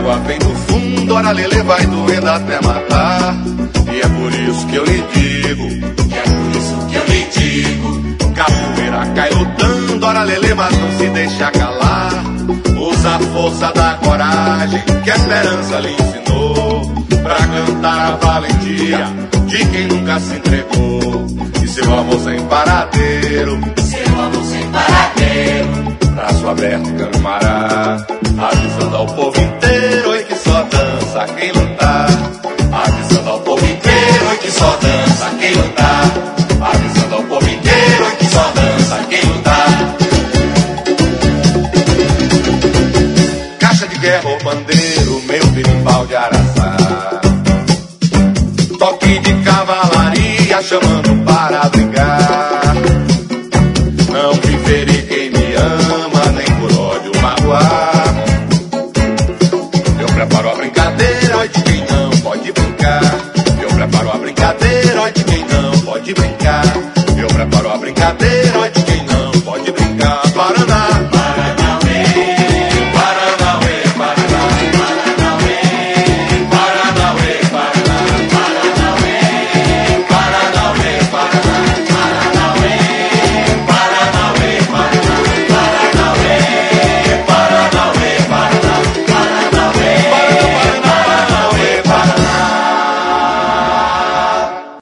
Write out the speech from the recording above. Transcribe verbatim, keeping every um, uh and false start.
água vem do fundo, ora lelê vai doendo até matar. E é por isso que eu lhe digo, e é por isso que eu lhe digo, capoeira cai lutando, ora lelê, mas não se deixa calar. Usa a força da coragem que a esperança lhe ensinou, pra cantar a valentia de quem nunca se entregou. E seu amor sem paradeiro, seu amor sem paradeiro, braço aberto camará, avisando ao povo inteiro e que só dança quem lutar. Avisando ao povo inteiro e que só dança quem lutar. Avisando ao povo inteiro e que só dança quem lutar. Caixa de guerra ou bandeiro, meu berimbau de araçá, toque de cavalaria chamando